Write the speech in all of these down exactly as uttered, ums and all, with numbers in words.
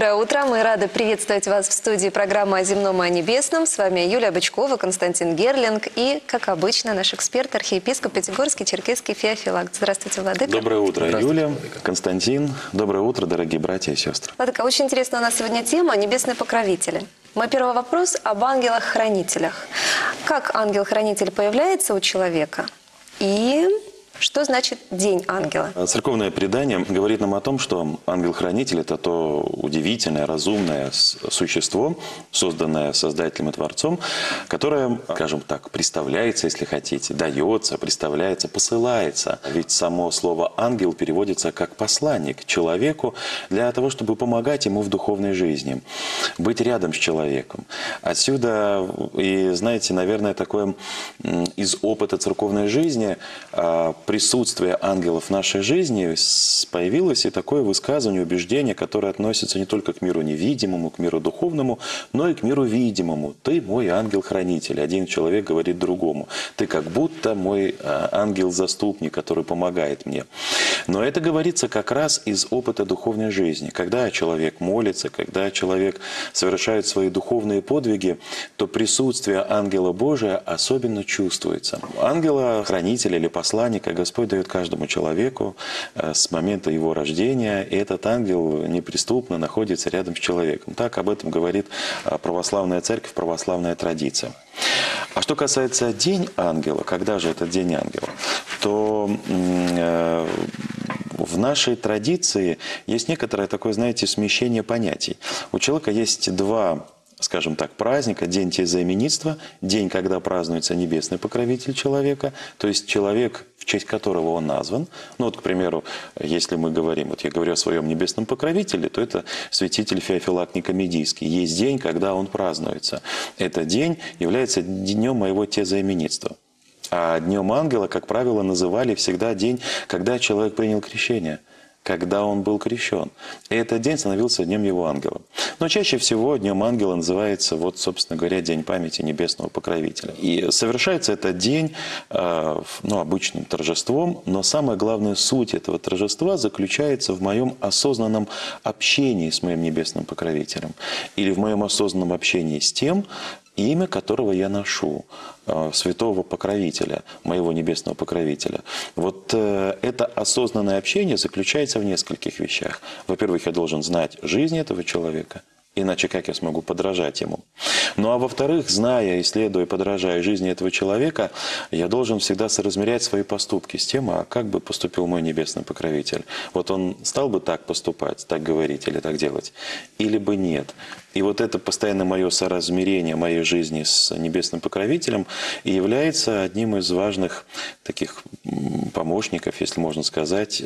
Доброе утро. Мы рады приветствовать вас в студии программы «О земном и о небесном». С вами Юлия Бычкова, Константин Герлинг и, как обычно, наш эксперт, архиепископ Пятигорский, Черкесский Феофилакт. Здравствуйте, Владыка. Доброе утро, Юлия, Константин. Доброе утро, дорогие братья и сестры. Владыка, очень интересная у нас сегодня тема «Небесные покровители». Мой первый вопрос об ангелах-хранителях. Как ангел-хранитель появляется у человека? И что значит День ангела? Церковное предание говорит нам о том, что ангел-хранитель – это то удивительное, разумное существо, созданное Создателем и Творцом, которое, скажем так, представляется, если хотите, дается, представляется, посылается. Ведь само слово «ангел» переводится как «посланник» человеку для того, чтобы помогать ему в духовной жизни, быть рядом с человеком. Отсюда, и знаете, наверное, такое из опыта церковной жизни присутствие ангелов в нашей жизни появилось и такое высказывание, убеждение, которое относится не только к миру невидимому, к миру духовному, но и к миру видимому. Ты мой ангел-хранитель. Один человек говорит другому. Ты как будто мой ангел-заступник, который помогает мне. Но это говорится как раз из опыта духовной жизни. Когда человек молится, когда человек совершает свои духовные подвиги, то присутствие ангела Божия особенно чувствуется. Ангела-хранителя или посланника Господь дает каждому человеку с момента его рождения, и этот ангел неприступно находится рядом с человеком. Так об этом говорит православная церковь, православная традиция. А что касается День ангела, когда же этот День ангела, то в нашей традиции есть некоторое такое, знаете, смещение понятий. У человека есть два, скажем так, праздника: День тезаименитства, день, когда празднуется небесный покровитель человека, то есть человек, в честь которого он назван. Ну вот, к примеру, если мы говорим, вот я говорю о своем небесном покровителе, то это святитель Феофилакт Никомедийский. Есть день, когда он празднуется. Этот день является днем моего тезаименитства. А днем ангела, как правило, называли всегда день, когда человек принял крещение, когда он был крещен. И этот день становился днем его ангела. Но чаще всего днем ангела называется, вот, собственно говоря, День памяти небесного покровителя. И совершается этот день э, ну, обычным торжеством, но самая главная суть этого торжества заключается в моем осознанном общении с моим небесным покровителем. Или в моем осознанном общении с тем, имя которого я ношу, святого покровителя, моего небесного покровителя. Вот это осознанное общение заключается в нескольких вещах. Во-первых, я должен знать жизнь этого человека, иначе как я смогу подражать ему? Ну а во-вторых, зная, исследуя, подражая жизни этого человека, я должен всегда соразмерять свои поступки с тем, а как бы поступил мой небесный покровитель. Вот он стал бы так поступать, так говорить или так делать, или бы нет. И вот это постоянно мое соразмерение моей жизни с небесным покровителем и является одним из важных таких помощников, если можно сказать,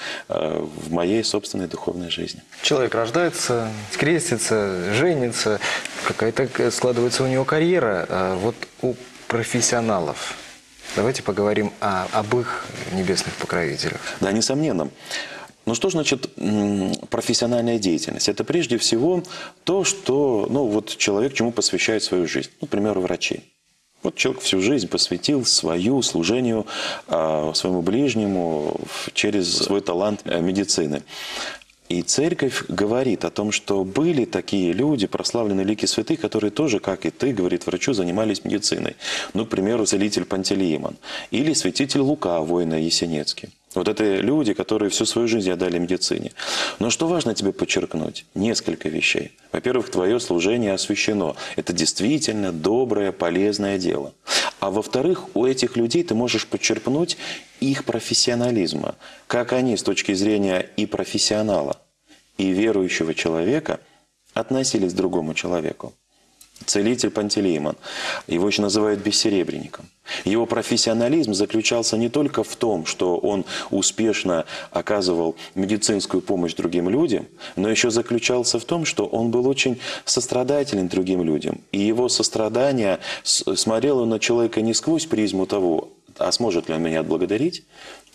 в моей собственной духовной жизни. Человек рождается, крестится, женится, какая-то складывается у него карьера. Вот у профессионалов давайте поговорим о, об их небесных покровителях. Да, несомненно. Ну что значит профессиональная деятельность? Это прежде всего то, что ну, вот человек чему посвящает свою жизнь. Ну, к примеру, врачи. Вот человек всю жизнь посвятил свою служению своему ближнему через свой талант медицины. И церковь говорит о том, что были такие люди, прославленные лики святых, которые тоже, как и ты, говорит врачу, занимались медициной. Ну, к примеру, целитель Пантелеимон. Или святитель Лука, воин Есенецкий. Вот это люди, которые всю свою жизнь отдали медицине. Но что важно тебе подчеркнуть? Несколько вещей. Во-первых, твое служение освящено. Это действительно доброе, полезное дело. А во-вторых, у этих людей ты можешь подчеркнуть их профессионализма. Как они с точки зрения и профессионала, и верующего человека относились к другому человеку. Целитель Пантелеимон. Его еще называют бессеребренником. Его профессионализм заключался не только в том, что он успешно оказывал медицинскую помощь другим людям, но еще заключался в том, что он был очень сострадателен другим людям. И его сострадание смотрело на человека не сквозь призму того, а сможет ли он меня отблагодарить,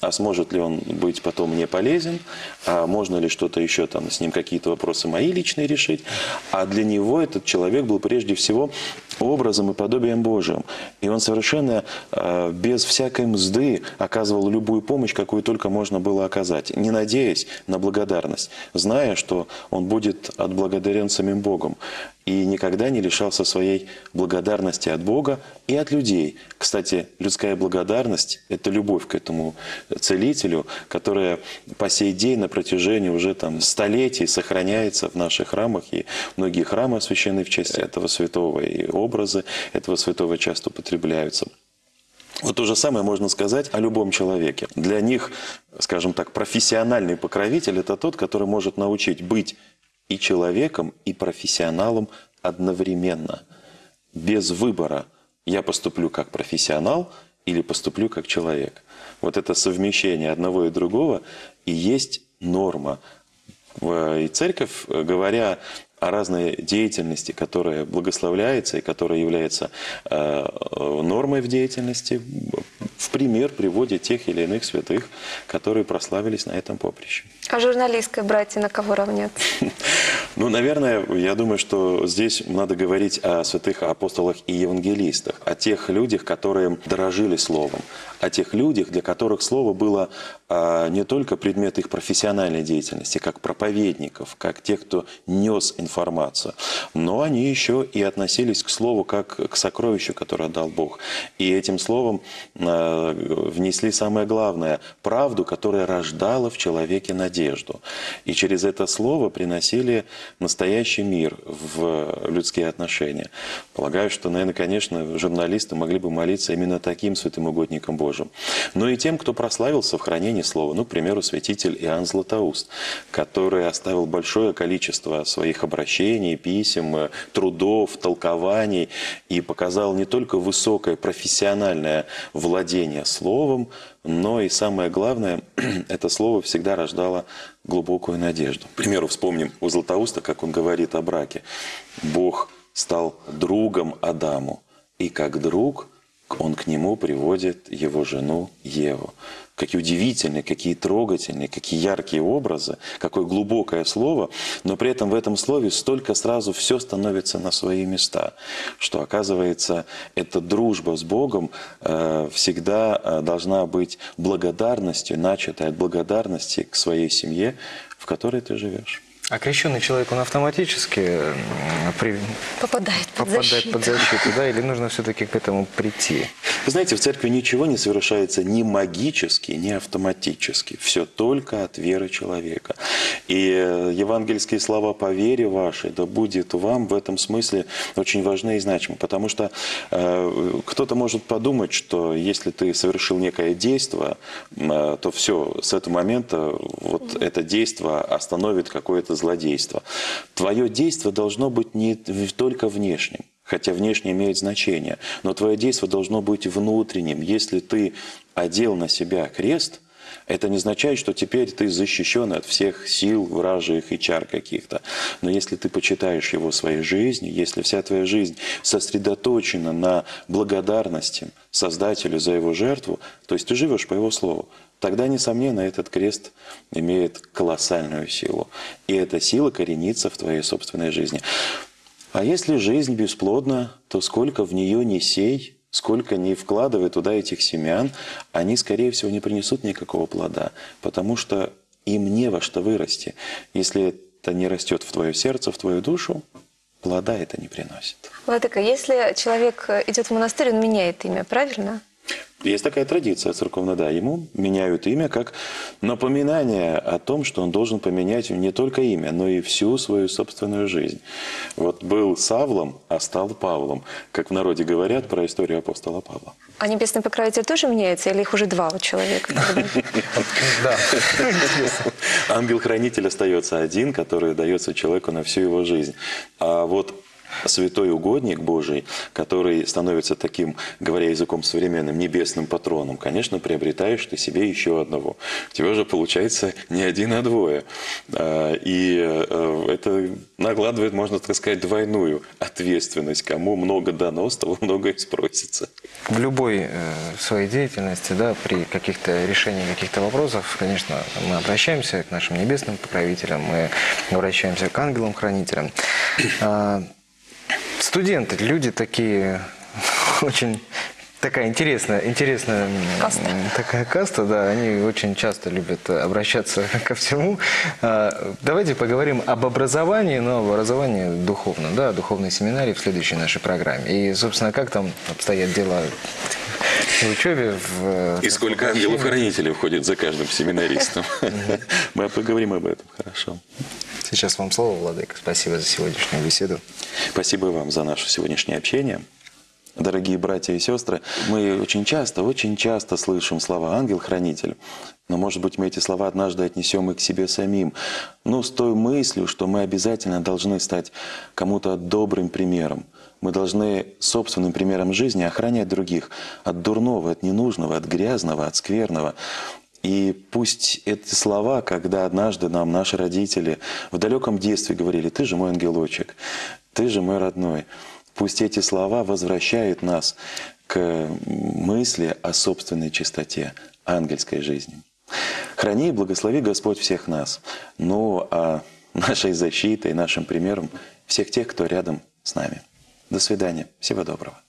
а сможет ли он быть потом мне полезен, а можно ли что-то еще там с ним, какие-то вопросы мои личные решить. А для него этот человек был прежде всего образом и подобием Божьим. И он совершенно э, без всякой мзды оказывал любую помощь, какую только можно было оказать, не надеясь на благодарность, зная, что он будет отблагодарен самим Богом. И никогда не лишался своей благодарности от Бога и от людей. Кстати, людская благодарность – это любовь к этому целителю, которая по сей день на протяжении уже там столетий сохраняется в наших храмах. И многие храмы освящены в честь этого святого, и образы этого святого часто употребляются. Вот то же самое можно сказать о любом человеке. Для них, скажем так, профессиональный покровитель – это тот, который может научить быть и человеком, и профессионалом одновременно, без выбора. Я поступлю как профессионал или поступлю как человек. Вот это совмещение одного и другого и есть норма. И церковь, говоря о разной деятельности, которая благословляется и которая является э, нормой в деятельности, в пример приводит тех или иных святых, которые прославились на этом поприще. А журналистское братья на кого равняться? Ну, наверное, я думаю, что здесь надо говорить о святых апостолах и евангелистах, о тех людях, которые дорожили словом, о тех людях, для которых слово было а, не только предмет их профессиональной деятельности, как проповедников, как тех, кто нес информацию, но они еще и относились к слову как к сокровищу, которое дал Бог. И этим словом а, внесли самое главное – правду, которая рождала в человеке надежду. И через это слово приносили настоящий мир в людские отношения. Полагаю, что, наверное, конечно, журналисты могли бы молиться именно таким святым угодникам Божьим. Но и тем, кто прославился в хранении слова. Ну, к примеру, святитель Иоанн Златоуст, который оставил большое количество своих обращений, писем, трудов, толкований и показал не только высокое профессиональное владение словом, но и самое главное, это слово всегда рождало глубокую надежду. К примеру, вспомним у Златоуста, как он говорит о браке. Бог стал другом Адаму, и как друг он к нему приводит его жену Еву. Какие удивительные, какие трогательные, какие яркие образы, какое глубокое слово, но при этом в этом слове столько сразу все становится на свои места, что, оказывается, эта дружба с Богом э, всегда должна быть благодарностью, начатой от благодарности к своей семье, в которой ты живешь. А крещенный человек, он автоматически при... Попадает под попадает защиту. под защиту, да? Или нужно все-таки к этому прийти? Вы знаете, в церкви ничего не совершается ни магически, ни автоматически. Все только от веры человека. И евангельские слова «по вере вашей да будет вам» в этом смысле очень важны и значимы. Потому что э, кто-то может подумать, что если ты совершил некое действие, э, то все, с этого момента вот это действие остановит какое-то злодейство. Твое действие должно быть не только внешним, хотя внешне имеет значение, но твое действие должно быть внутренним. Если ты одел на себя крест, это не означает, что теперь ты защищен от всех сил вражьих и чар каких-то. Но если ты почитаешь его своей жизнью, если вся твоя жизнь сосредоточена на благодарности Создателю за его жертву, то есть ты живешь по его слову, тогда, несомненно, этот крест имеет колоссальную силу. И эта сила коренится в твоей собственной жизни. А если жизнь бесплодна, то сколько в нее не сей, сколько не вкладывай туда этих семян, они, скорее всего, не принесут никакого плода, потому что им не во что вырасти. Если это не растет в твое сердце, в твою душу, плода это не приносит. Владыка, если человек идет в монастырь, он меняет имя, правильно? Есть такая традиция церковная, да, ему меняют имя как напоминание о том, что он должен поменять не только имя, но и всю свою собственную жизнь. Вот был Савлом, а стал Павлом, как в народе говорят про историю апостола Павла. А небесный покровитель тоже меняется, или их уже два у человека? Да. Ангел-хранитель остается один, который дается человеку на всю его жизнь. А вот святой угодник Божий, который становится таким, говоря языком современным, небесным патроном, конечно, приобретаешь ты себе еще одного. У тебя же получается не один, а двое. И это накладывает, можно так сказать, двойную ответственность. Кому много дано, с того много и спросится. В любой э, своей деятельности, да, при каких-то решении каких-то вопросов, конечно, мы обращаемся к нашим небесным покровителям, мы обращаемся к ангелам-хранителям. А, студенты, люди такие, очень такая интересная, интересная Каста. такая каста, да, они очень часто любят обращаться ко всему. А, давайте поговорим об образовании, но образовании духовном, да, духовной семинарии в следующей нашей программе. И, собственно, как там обстоят дела в учебе? В, И сколько ангелов-хранителей входит за каждым семинаристом. Мы поговорим об этом, хорошо. Сейчас вам слово, Владыка. Спасибо за сегодняшнюю беседу. Спасибо вам за наше сегодняшнее общение. Дорогие братья и сестры, мы очень часто, очень часто слышим слова «ангел-хранитель», но, может быть, мы эти слова однажды отнесем и к себе самим, но с той мыслью, что мы обязательно должны стать кому-то добрым примером. Мы должны собственным примером жизни охранять других от дурного, от ненужного, от грязного, от скверного. И пусть эти слова, когда однажды нам наши родители в далеком детстве говорили: «Ты же мой ангелочек, ты же мой родной», пусть эти слова возвращают нас к мысли о собственной чистоте ангельской жизни. Храни и благослови Господь всех нас, ну а нашей защитой, нашим примером всех тех, кто рядом с нами. До свидания. Всего доброго.